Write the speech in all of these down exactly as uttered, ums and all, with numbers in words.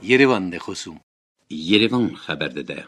Yerevan de خصوم Yerevan خبر داده.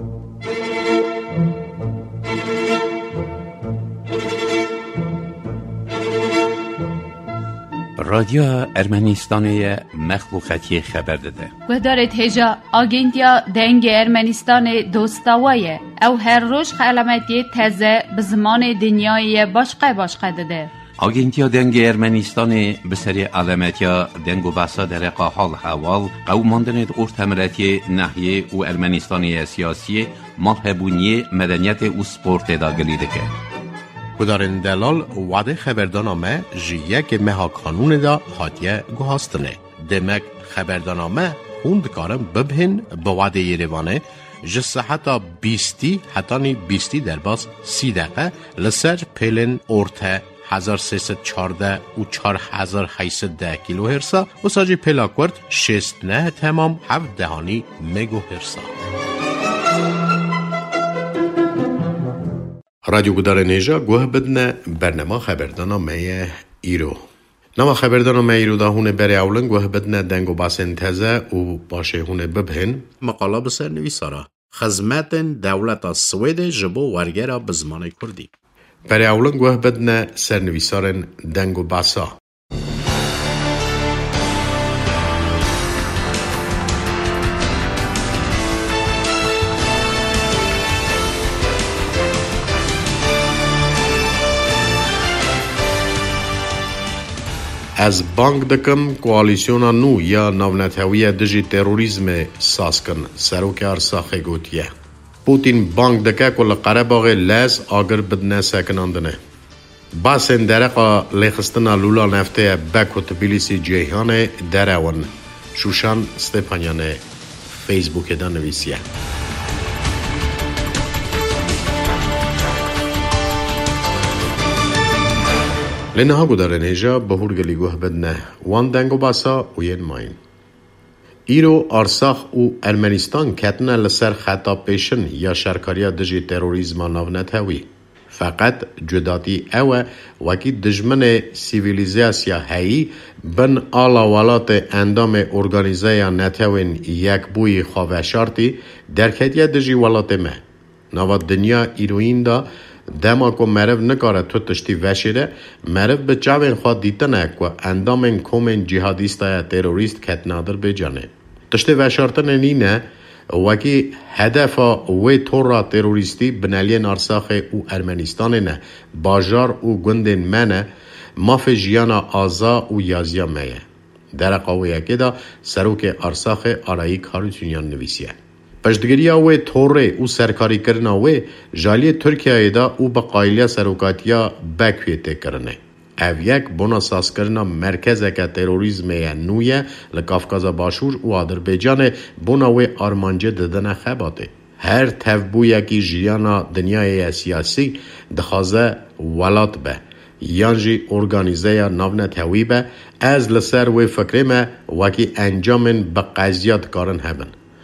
رادیو ارمنستان مخلوقاتی خبر داده. و دارد هجا آگنتیا دنگ ارمنستان دوستاویه او هر روز علامتی تازه به زمان دنیای باشقه باشقه داده. آگنتیا دنگ ارمنستان به سری علامتیا دنگ و بحثا در حال حوال قوماندند ارتمراتی ناحیه و ارمنستان سیاسی محبونی مدنیت و سپورت داگلیده که. کدارن دلال وعده خبردانامه جیه که مها قانون دا حاتیه گوهاستنه. دمک خبردانامه هوند کارم ببهن با وعده یروانه جسه حتی بیستی حتی نی بیستی در باز سی دقیقه لسر پیلن ارته هزار سیصد چارده و چار هزار هیصد ده کیلو هرسا و ساجی پلاکورد شست نه تمام هفت دهانی مگو هرسا. رادیو گدار نیجا گوه بدنه برنامه خبردانامه ایرو. نما خبردانامه ایرو دا هونه بری اولن گوه بدنه دنگو باسن تزه و باشه هونه ببهن مقاله بسر نویسارا. خدمت دولت سوید جبو ورگره بزمان کردی. برای اولن گوه بدنه سرنویسارن دنگو باسا. از بانک دکم کوالیسیونا نو یا نونتویه دجی تروریزم ساسکن سروک ارساخه گوتیه. پوتین بانک دکه کل قرباغ لز آگر بدنه سکناندنه. باسن درقا لیخستنا لولا نفته بکو تبیلیسی جیهانه درون. شوشان ستپانیانه فیسبوک دا نویسیه. لنها گودار نیجا بهور گلی گوه بدنه وان دنگو باسا و ین ماین. ایرو ارساخ او ارمنستان کتنه لسر خطا پیشن یا شرکاریا دجی تروریزما نونتوی. فقط جداتی اوه وکی دجمن سیویلیزاسیا هایی بن آلا ولات اندام ارگانیزه یا نتوین یک بوی خواه شارتی درکتیه دجی ولات مه. نوا دنیا ایروین دا دما کو مرو نکاره تو تشتی وشیره مرو به چاوین خواه دیتنه که اندامن کومن جهادیستا تروریست کت نادر بجانه. تشتی وشارتن نینه وکی هدفا وی تورا تروریستی بنالین ارساخ او ارمنستان نه باجار او گندن منه ماف جیانا آزا او یازیا میه. در قوی اکی دا سروک ارساخ آرایی کاروتونیان نویسیه. پشتگیری اوه توره او سرکاری کرنا اوه جالی ترکیه دا او با قایلی سروکاتیا بکویته کرنه. او یک بنا ساز کرنا مرکز که تروریزم نویه لکافکازا باشور و آذربایجان بنا اوه آرمانجه ددن خباته. هر تفبو یکی جیانا دنیای سیاسی دخوازه ولات به. یانجی ارگانیزه یا ناونت هوی به از لسر و فکرمه وکی انجامن به قضیات کارن هبن.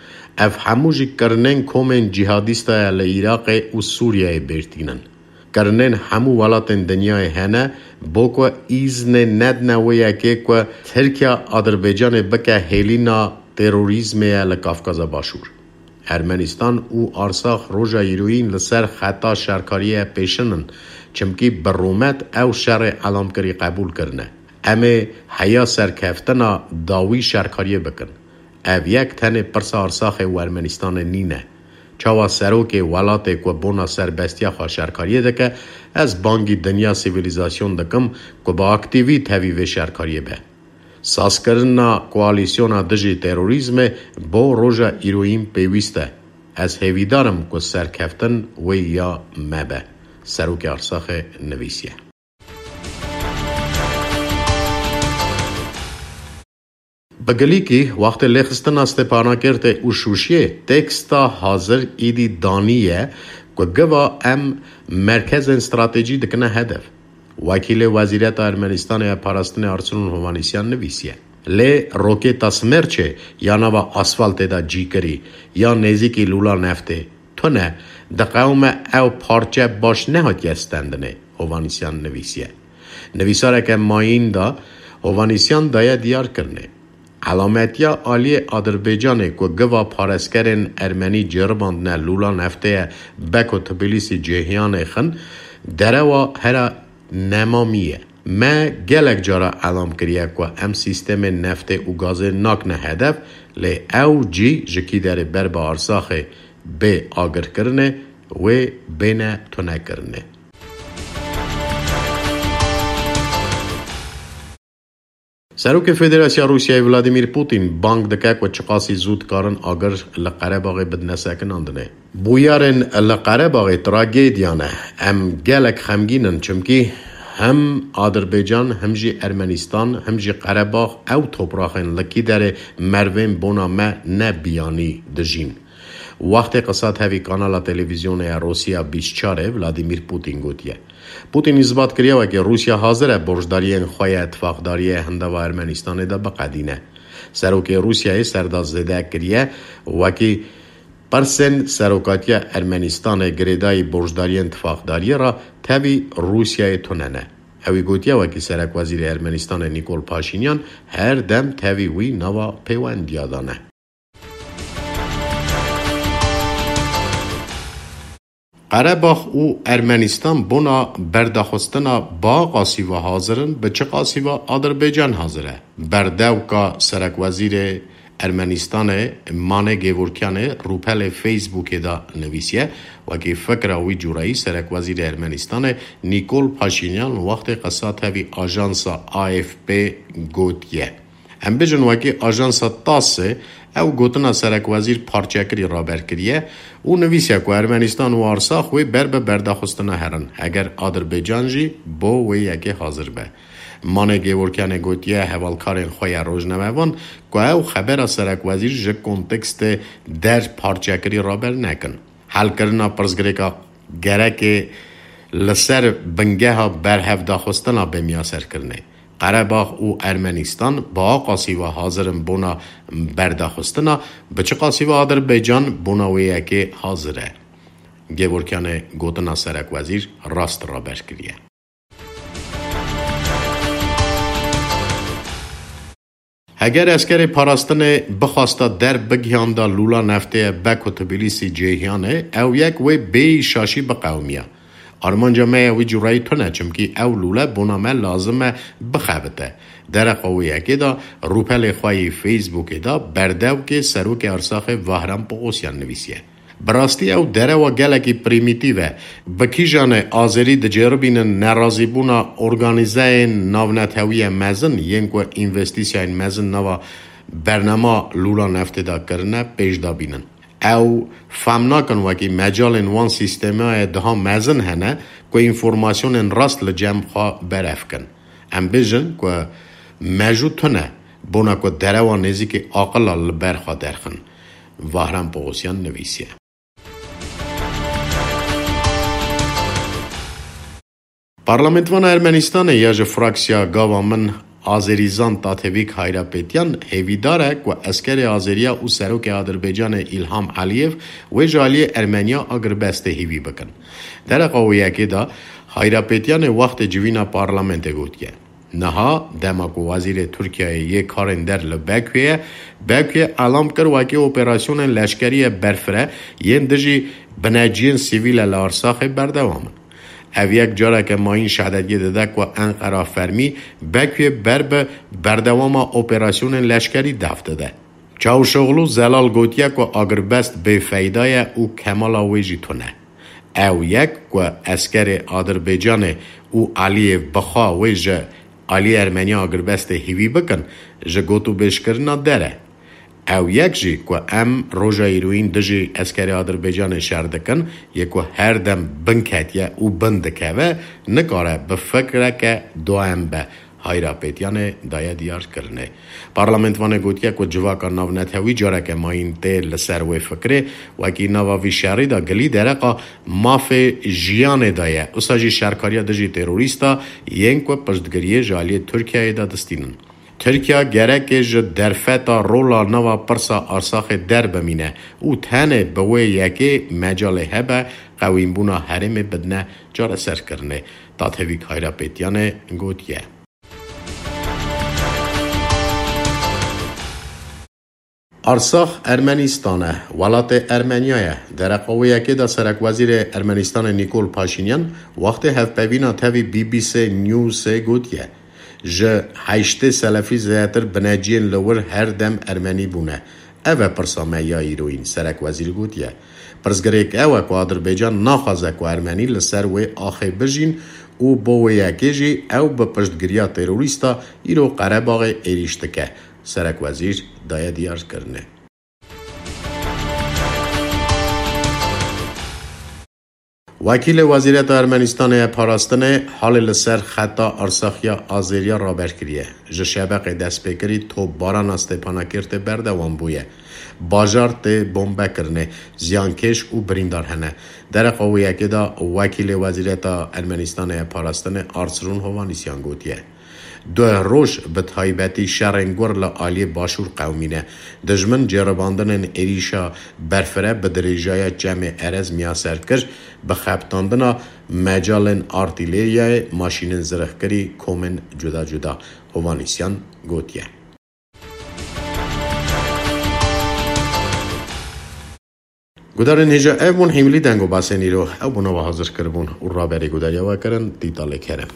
اف هموجی کرنن کومن جهادیستا لعراق و سوریه برتینن. کرنن همو ولاتن دنیای هنه بوکو ایزن ند نویه که که ترکیه آذربایجان بکه هلینا تروریزم لکافکازا باشور. ارمنستان او ارساخ روژا ایروین لسر خطا شرکاری پیشنن چمکی برومت او شر علامکری قبول کرنه. امه حیا سرکفتنا داوی شرکاری بکن. او یک تن پرسا ارساخ و ارمنستان نینه. چاوا سروک ولات که بونا سربستیا خواه شرکاریه دکه از بانگی دنیا سیویلیزاسیون دکم که با اکتیوی تاویوه شرکاریه به. ساز کرنا کوالیسیونا دجی تروریزم با روژا ایرویم پیوسته. از هیویدارم که سرکفتن و یا مبه. سروک ارساخ نویسیه. بگلی که وقت لخستن استپانا کرده او شوشیه تکستا حاضر ایدی دانیه که گوا ام مرکز استراتژی دکنه هدف. وکیل وزیرت ارمنستان پاراستن ارسلان هوانیسیان نویسیه. لی روکیتا سمرچه یا نوا آسفالت دا جی کری یا نزیکی لولا نفته تو نه ده قوم او پارچه باش نهات یستندنه هوانیسیان نویسیه. نویساره که ماین دا هوانیسیان دایا دیار کرنه. علامتیا آلی آذربایجان که گوا پارسکرین ارمنی جرباند نه لولا نفته بکو تبلیسی جهیان خن دره و هر نمامیه. ما گلک جارا علام کریه که ام سیستم نفت و گاز ناک نه هدف لی او جی جکی داره بر با ارساخ به آگر کرنه و بین تونه کرنه. سروک فدراسیا روسیای ولادیمیر پوتین بانک دکه که چقاسی زود کارن آگر لقره باقی بدنسکن اندنه. بویارن لقره باقی تراگیدیانه ام گلک خمگینن چمکی هم آذربایجان هم جی ارمنستان هم جی قره‌باغ او توپراخن لکی در مروین بونا ما نبیانی دجین. وقت قصاد هوی کانال تلویزیون روسیا بیست و چهار ولادیمیر پوتین گوتیه. پوتین اثبات کریه و که روسیا حاضره برجداری خواه اتفاقداری هنده و ارمنستان دا بقدینه. سروک روسیای سرداز زده کریه و که پرسن سروکاتی ارمنستان گریدای برجداری اتفاقداری را تبی روسیای توننه. اوی گوتیه و که سرک وزیر ارمنستان نیکول پاشینیان هر دم تبی وی نوا پیوند یادانه. قره‌باغ و ارمنستان بنا برداخستنا با قاسی و حاضرن به چه قاسی و آذربایجان حاضره. برداو که سرک وزیر ارمنستان مانه گیورکیانه روپل فیسبوک دا نویسیه و که فکر اوی جورایی سرک وزیر ارمنستان نیکول پاشینیان وقت قصات هوی آژانس آی اف پی گوتیه. ام بجن و که آژانس تاسه او گوتنا سرک وزیر پارچکری را برکریه او نویسیه که ارمنستان و ارساخ وی بر به برداخستنا هرن اگر آذربایجان جی بو وی یکی حاضر به. مانه گیورکیان گوتیه حوالکارین خوی روزنامه‌وان که او خبر سرک وزیر جه کنتکست در پارچکری را بر نکن. حل کرنا پرزگری که گره که لسر بنگه ها بر هفداخستنا به میاسر کرنه. قره‌باغ و ارمنستان با قاسی و حاضرن بونا برداخستنا به چه قاسی و آذربایجان بونا ویه که حاضره. گیورکیان گوتنا سرک وزیر راست را برکریه. اگر اسکر پاراستن بخواستا در بگیاندا لولا نفته بک و تبلیسی جهیانه او یک وی بی شاشی بقومیه. آرمان جامعه وی جورایی تونه چمکی او لولا بنامه لازمه بخوابته. در قویه که دا روپل خواهی فیسبوک دا بردو که سروک ارساخ وحرم پاقوسیان نویسیه. براستی او دره و گلکی پریمیتیوه بکی جانه آزری دجربین نرازی بونا ارگانیزه ناونتوی مزن ینکو اینوستیسیان مزن نوا برنامه لولا نفته دا کرنه پیش دا بینن. او فهم نکن وکی مجال وان سیستمه ده مزن هنه که اینفورماسیون راست لجمع خواه برف کن. ام بیجن که موجود تونه بونا که دره و نزی که آقل لبرخواه درخن. وحرم پاقوسیان نویسیه. پارلمنتوان ارمنستان یاج فراکسیا گاوا من آذریزان تاتویک هایراپیتیان هیویداره که اسکر آذریا و سروک آذربایجان ایلهام علیف و جالی ارمنیا اگر بسته هیوی بکن. در قویه که دا هایراپیتیان وقت جوینا پارلمنت گوتیه. نها دماغ وزیر ترکیه یک کارن در لبکویه بکویه علام کر واقعی اپراسیون لشکری برفره ین دجی بناجین سیویل لارساخ بردوامن. او یک جاره که ما این شهدتی داده که انقره فرمی بکویه بر به بردوام اپراسیون لشکری دفته ده. چاوشغلو زلال گوتیه که اگر بست به فیدای او کمال ویجی تونه. او یک که اسکر آذربایجان او علی بخوا ویجه علی ارمنیا اگر بست هیوی بکن جه گوتو بشکرنا داره. او یک جی که ام روژا ایروین دجی اسکر آذربایجان شردکن یکو هر دم بنکتیه او بندکه و نکاره بفکره که دو ام به هایراپیتیان دایه دیار کرنه. پارلمنتوان گوتیه که جواکا ناو نتوی جاره که ما این تیل لسر وی فکره و که ناوی شهری دا گلی درقا ماف جیان دایه اساجی شرکاریا دجی تروریستا ین که پشتگریه جالی ترکیه دا دستینن. ترکیه گرک جه درفتا رولا نوا پرسا ارساخ در بمینه او تنه بوی یکی مجال هبه قویم بونا حرم بدنه جاره سر کرنه. تاتویک هایراپیتیان گوتیه. Arsax Ermenistan'a, Valat Ermeniya, در قویه دا سرک وزیر ارمنستان نیکول پاشینیان وقت هفپوینا تاوی بی بی سی نیوز گوتیه جه هشت سلفی زیادر بناجین لور هر دم ارمنی بونه اوه پرسامه یا ایروین سرک وزیر گوتیه پرزگریک اوه که آذربایجان ناخوازه که ارمنی لسر وی آخی بجین او بویه کجی او به پشتگیریا تروریستا ایرو قرباغ ایریشتکه سرک وزیر دایه دیار کرنه. وکیل وزارت ارمنستان پاراستن حال لسر خطا ارساخیا آذریا را برکریه. جشبق دست بکری تو باران استپانا کرده بردوان بویه. باجارت بمب کرنه زیانکش و بریندار هنه. در قویه که دا وکیل وزارت ارمنستان پاراستن آرسرون هوانیسیان گوتیه. دو روش به تایبتی شرنگور لعالی باشور قومینه دجمن جرباندن ایریشا برفره به دریجای جمع ارز میاسر کرد به خبتاندن مجال آرتیلیای ماشین زرخکری کومن جدا جدا هوانیسیان گوتیه. گودارن هجا ایوون حملی دنگو باسنی رو او بنا حاضر کربون و را بری گوداریا و کرن دیتاله کرم.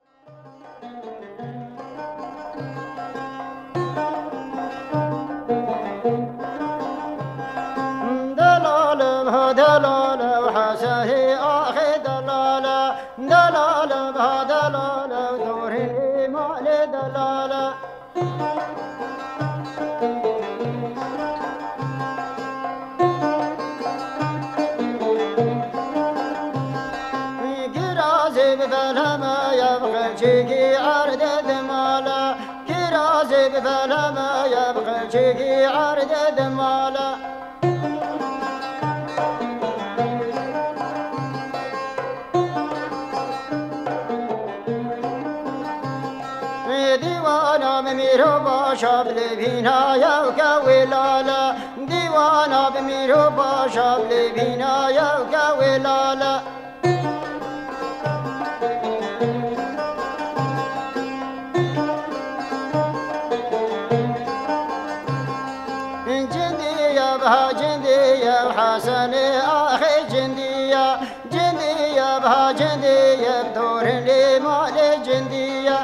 شابل بينا يا وكولالا ديوانا بميرو باشابل بينا يا وكولالا جندية بها جندية وحسن أخي جندية جندية بها جندية بدور لي مال جندية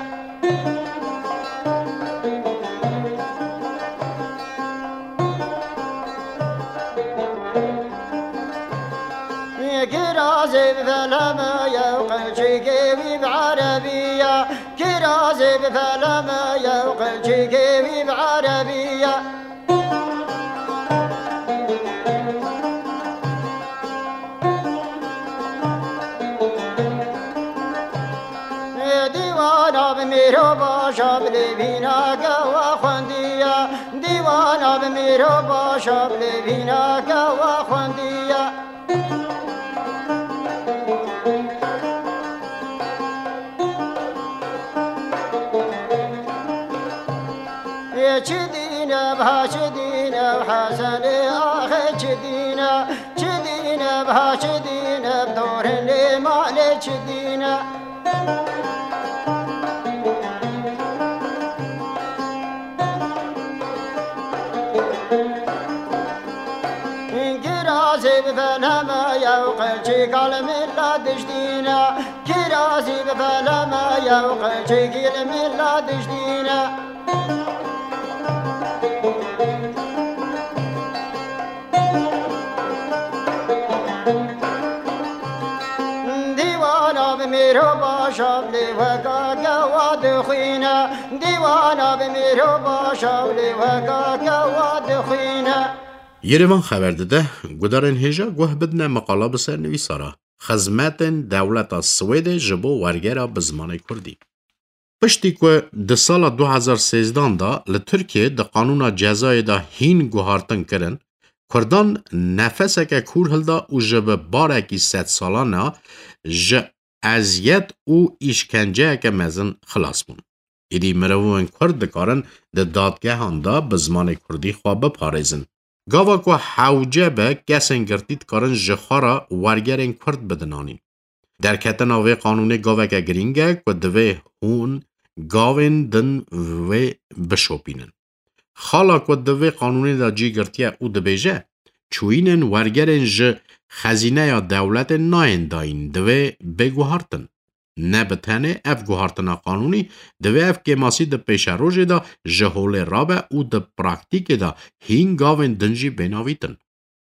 كرازي بفلما يوقع شيكي بعربية كرازي بفلما يوقع شيكي بعربية ديوانا بميرو باشابل بينا قوا خندية ديوانا بميرو باشابل بينا قوا خندية چدینا بها چدینا حسن آخه چدینا چدینا بها چدینا بدورن مال چدینا كراسي بفلما يوقع شكال من لا تجدينا كراسي بفلما يوقع شكال من لا تجدينا ديوانا بميرو باشابلي وكا قواد خينا ديوانا بميرو باشابلي وكا قواد خينا یروان خبر داده گودارن هجا گوه بدنه مقاله بسر نویسارا خدمت دولت سوئد جبو ورگرا به زمان کردی. پشتی که ده سال دو هزار و سیزده دا لترکیه ده قانون جزای دا هین گوهارتن کرن کردان نفسه که کور هلدا او جب بارکی ست سالانا ج ازیت او ایشکنجه که مزن خلاص بون. ایدی مروون کرد دکارن ده دادگه هندا به زمان کردی خواب پارزن. گاوا که حوجه به گسن گرتید کارن جخارا ورگرین کرد بدنانین. در کتن آوه قانون گاوه که گرینگه که دوه هون گاوین دن و بشوپینن. خالا کو دوی قانونی دا جی گرتیا او دبیجه چوینن ورگرن ج خزینه یا دولت ناین داین دوی بگوهارتن. نه بتنه اف گوهارتنا قانونی دوی اف که ماسی ده پیش روژه دا جهول رابه او ده پراکتیک دا هین گاوین دنجی بناویتن.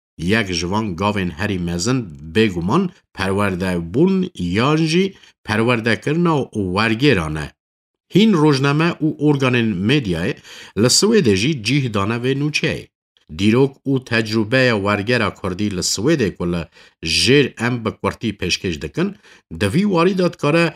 یک جوان گاوین هری مزن بگومان پرورده بون یانجی پرورده کرنا و ورگرانه. هین روزنامه او ارگانن مدیای لسویده جی جیه دانه و نوچه. دیروک او تجربه ورگره کردی لسویده کل جیر ام بکورتی پیشکش دکن دوی واردات کاره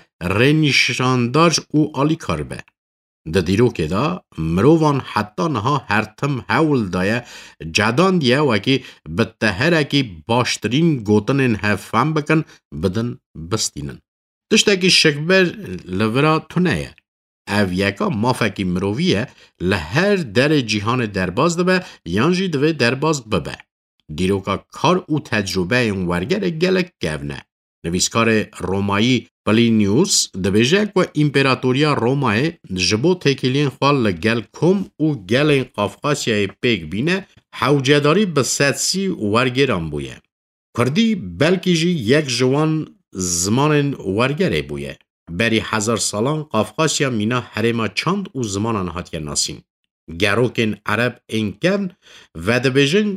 رنیشانداج او آلی کار به. ده دیروکه دا مروان حتی نها هر تم حول دایه جدان دیه وکی بتهره کی باشترین گوتنین هفهم بکن بدن بستینن. تشتاکی شکبر لورا تونه او یکا مافکی مروویه لهر در جیهان درباز دبه یانجی دوه درباز ببه. دیروکا کار او تجربه اون ورگر گلک گونه. نویسکار رومایی پلینیوس دبیجه که امپراتوریا رومای جبو تکیلین خوال لگل کم او گل قافقاسیای پیگ بینه حوجداری بسدسی ورگران بویه. کردی بلکی جی یک جوان زمان ورگره بویه. بری هزار سالان قافقاسیا مینا حرما چند او زمانان هاتیه ناسین. گروکن عرب اینکن و دبیجن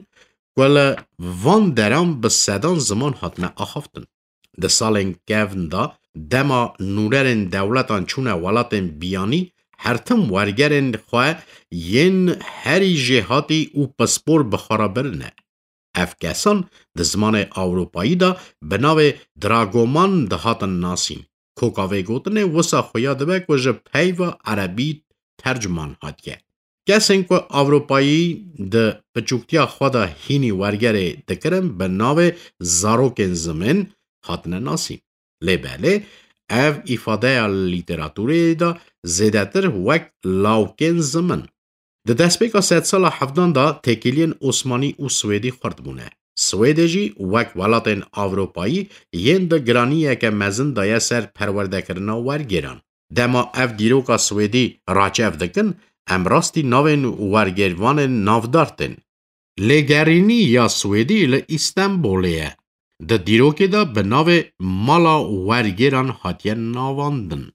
کل وان درام بسدان زمان هاتنه آخافتن. ده سالن گفن دا دما نوررن دولتان چونه ولاتن بیانی هرتم ورگرن خواه ین هری جهاتی او پسپور بخارا برنه. اف کسان ده زمان اوروپایی دا بناو دراگومان ده هاتن ناسین. کوکاوی گوتنه وسا خویا دبه که جه پیو عربی ترجمان هاتیه. کسین که اوروپایی ده پچوکتیا خوادا هینی ورگره دکرم بناو زاروکن زمین هاتنه ناسین. لباله اف ifade لیتراتوری دا زیدتر وک لاوکن زمن. ده دستپیکا ست سال هفدان دا تکیلین عثمانی و سویدی خورد بونه. سویدی جی وک ولاتن اوروپایی ین ده گرانیه که مزن دایه سر پرورده کرنا ورگران. دما اف دیروکا سویدی راچف دکن امراستی ناوین ورگروان نافدارتن. لگرینی یا سویدی ل استنبولیه. ده دیروکه دا به ناو مالا ورگران هاتیه ناواندن.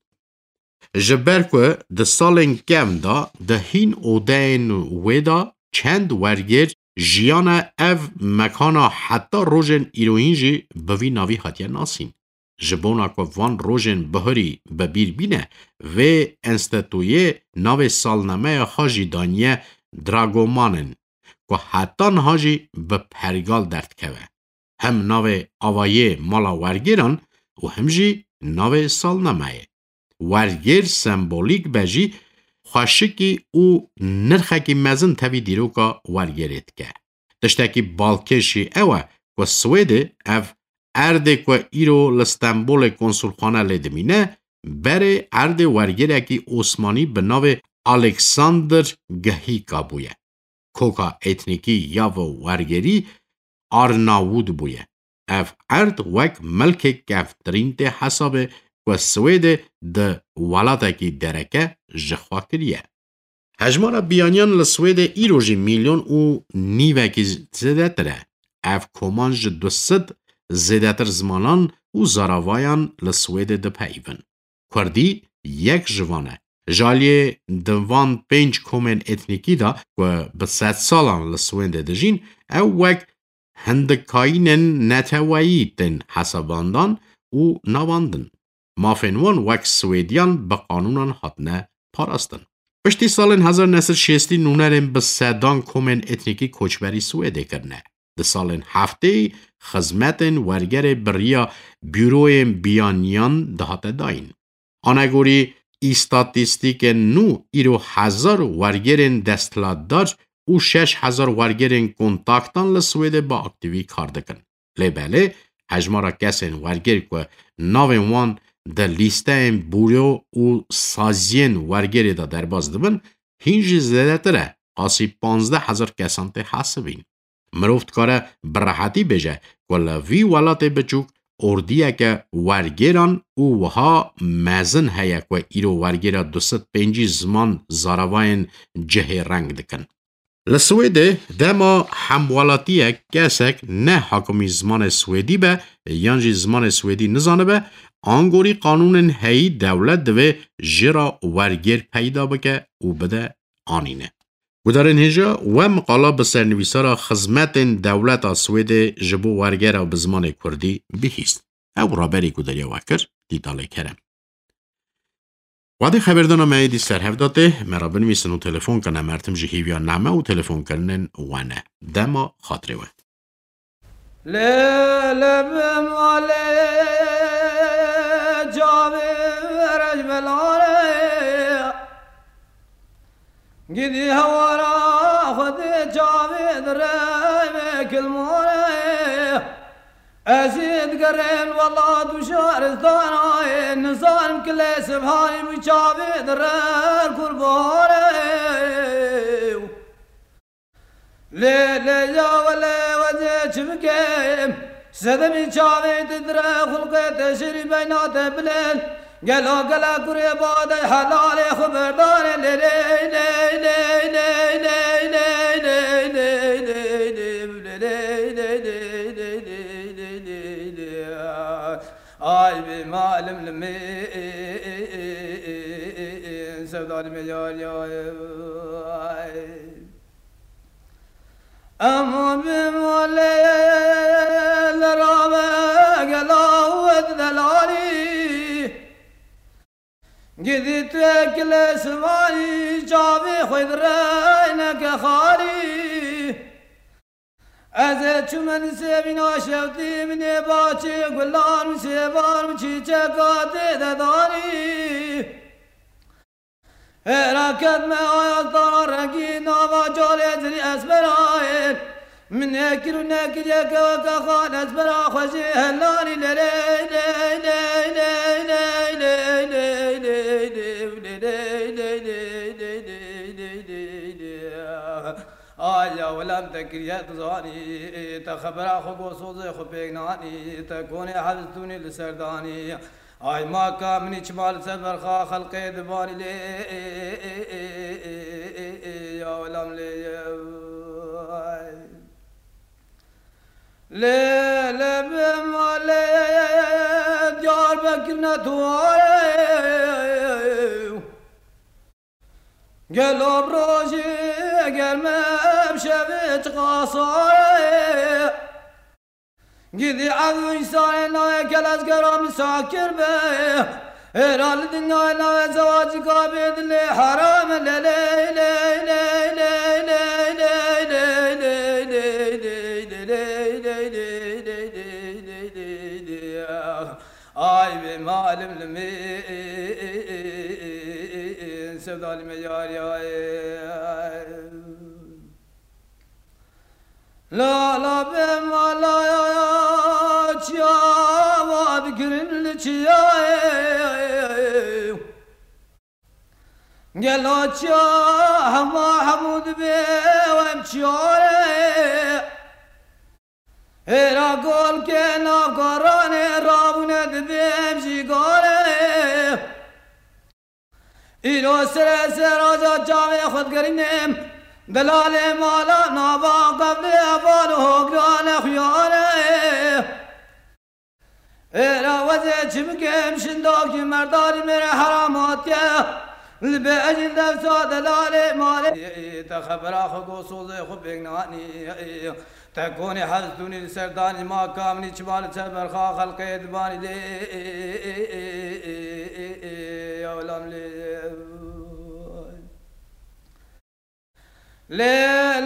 جبر که ده سالن کم دا ده هین اودین ویدا چند ورگر جیان اف مکانا حتی روژن ایروین جی بوی ناوی هاتیه ناسین. جبونا که وان روژن بهری ببیر بینه و انستتویه ناو سالنامه خاجی دانیه دراگومانن که حتی نهاجی به پرگال درد کوه. هم ناو آوایه مالا ورگران و هم جی ناو سالنامه. ورگر سمبولیک بجی خوشکی او نرخکی مزن تاوی دیروکا ورگرید که. دشتاکی بالکشی اوه که سویده اف ارده که ایرو لستنبول کنسولخانه لیدمینه بره ارده ورگرکی عثمانی به ناو الکساندر گهیکا بویه. کوکا اتنیکی یا و ورگری آرناوود بویه. اف ارد وک ملک گفترین ده حسابه و سویده ده ولاتکی درکه جخوا کریه. هجمارا بیانیان لسویده ایروژی میلیون او نیوکی زده تره. اف کمانج دو ست زده تر زمانان او زاراوایان لسویده ده پیون. کردی یک جوانه. جالیه دوان پنج کومن اتنیکی دا و به ست سالان لسوینده ده جین او وک هندکاینن نتوایی تن حساباندان او نواندن. مافنوان وک سویدیان به قانونان هاتنه پاراستن. پشتی سال هزار نسل شیستی نونرم به سدان کومن اتنیکی کوچبری سویده کرنه. ده سال هفته خزمتن ورگر بریا بیروی بیانیان دهات داین. آنگوری استاتیستیک نو ایرو هزار ورگرن دستلاتدار او شش هزار ورگرن کنتاکتان لسویده با اکتیوی کار دکن. لیباله هجمارا کسین ورگر که ناوین وان ده لیسته بوریو او سازین ورگری دا درباز دبن هینجی زده تره قاسی پانزده هزار کسان ته حسبین. مروفت کاره برحتی بجه که وی ولات بچوک اردیه که ورگران او وها مزن هیا که ایرو ورگرا دوست پنجی زمان زاراواین جه رنگ دکن. لسویده دما هموالاتیه کسک نه حاکمی زمان سویدی به یانجی زمان سویدی نزانه به آنگوری قانون هی دولت دوه جرا ورگیر پیدا بکه و بده آنینه. و در این هجا و مقالا بسر نویسارا خزمت دولت سوید جبو ورگیر و بزمان کردی بهیست. او رابری که دریا وکر دیداله کرم. وادی خبردانا مایدی سر هفداته مرا بنویسن و تلفن کنه مرتم جهیویا نامه و تلفن کنن وانه دما خاطره وید. لیل بمالی جاوی رجبلانه گیدی هوارا خودی جاوی درائی کلمانه ازید گرین والله دوشارستانه نظام کلی سبحانی بچاوی درار قربانه لیلی یا ولی وزی چبکیم سدمی چاوی تدرا خلقی تشری بینات بلن گلا گلا کری باده حلال خبردان لیلی لیلی لیلی آی بی معلم لمین سودانی میار یای اما بی مولی لرامه گلاوت دلالی گیدی تو اکل سوانی جاوی خود رینک خالی از چمن سبینا شوتی من باچه گلان سبار چیچه کاته ددانی راکت میں آیا تارا رنگی ناوا جالے زنی اسبرائن من اکرو نکر یکا وکا خان اسبرا خوشی هلانی لے لے لے لے لے لے لے لے آیا ولم تکریت زانی تخبر خو سوز خو پیگنانی تکونی حدثونی لسردانی آی ما کامنی چمال سبر خا خلق دبانی لی یا ولم لی لی لبم لی دیار بکرنا تواره گلاب روشی گرمم شبیت قاصاره گیدی عدو انسان نوی کل از گرام ساکر به ایرال دنیا نوی زواجی کابید لی حرام لی لی لی لی لی لی لی لی آی بی معلم لمین سودالی میار یای لا لا بما لا يا چیا واد گرن چیا گلا چیا هما حمود به وام چیا ایرا گل که نافگاران رابونه دبیم جیگاره ایرو سر سر آجا جاوه خود گرینیم دلال مالا نابا قبل افال حقران خیانه ایرا وزه چمکم شنداکی مرداری میره حراماتیه لبه اجل دفتا دلال مالی تخبرا خو سوزه خو بگنانی تکونی حزدونی سردانی ما کامنی چمال سبرخا خلق دبانی لی یا ولم لی لیل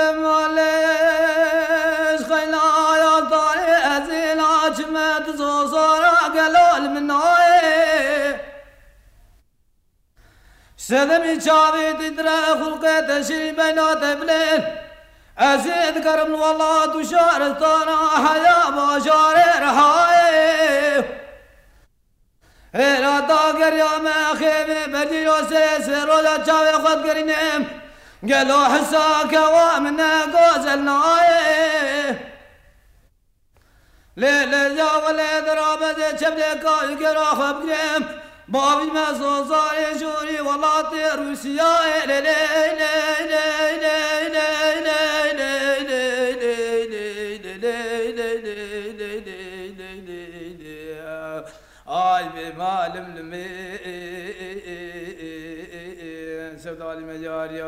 بمالیش خیلی آیاتانی از این آچمت زوزارا گلال منای سدمی چاوی دیدره خلق تشری بینات بلین ازید کرم والله تو شارستانا حیا باشار رهای ایرا داگر یا مخیبی بدیرو سیسی روزا چاوی خود گرینیم گلو حسا کوامنا گوزل نایه لیل جا ولی درابزه چبده کاری گرا خب گریم بابی مسو زاری جوری والله تی روسیای لی لی لی لی لی ظالم جاری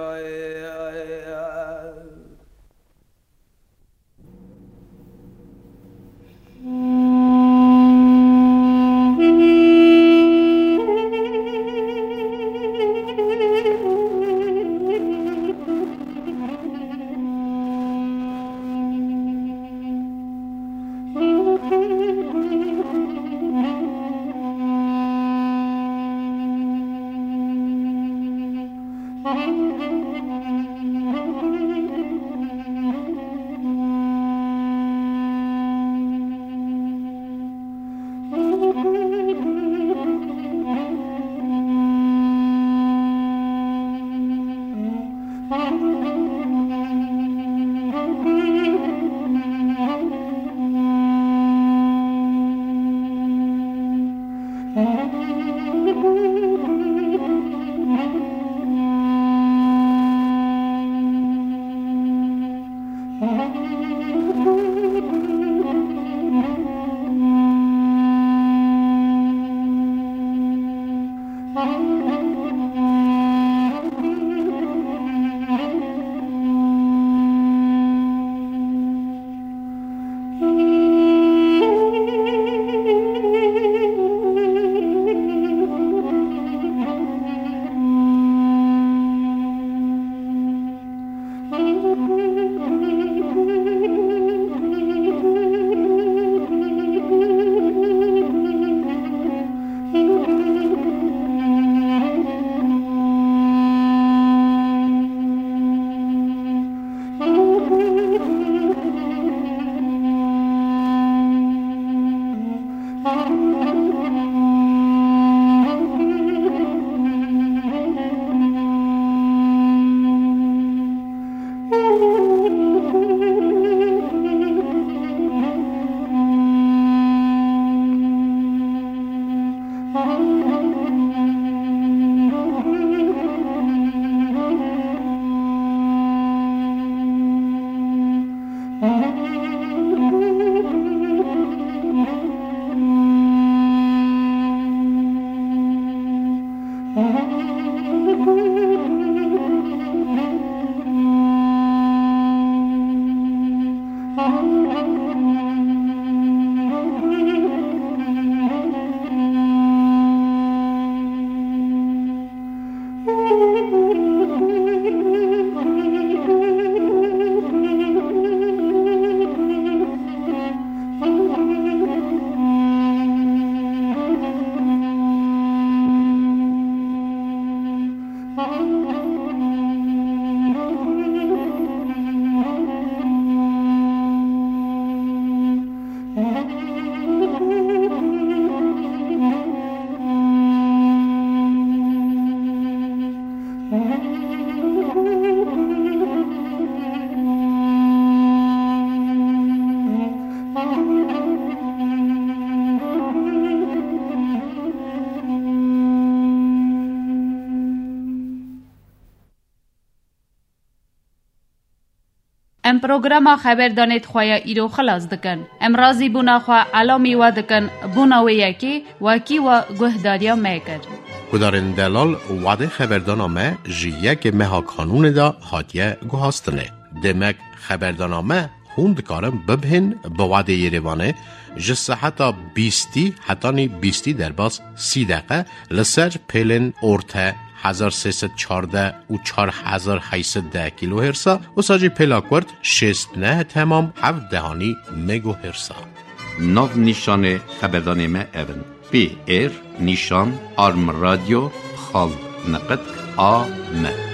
ام پروگرام خبر دانید خواه ایرو خلاص دکن. ام رازی بونا خواه علامی و دکن بونا و یکی وکی و گهداریا میکر. کدارن دلال وعده خبردانامه جی یک مها کانون دا هاتیه گوهاستنه. دمک خبردانامه خوند کارم ببهن به وعده یریوانه جسه حتی بیستی حتی نی بیستی در باز سی دقیقه لسر پیلن ارته هزار سیصد چارده و چار هزار هیصد ده کیلو هرسا و ساجی پلاکورد شست نه تمام هفت دهانی مگو هرسا. ناو نیشان خبردان ما اون پی ایر نیشان آرم رادیو خال نقد آ م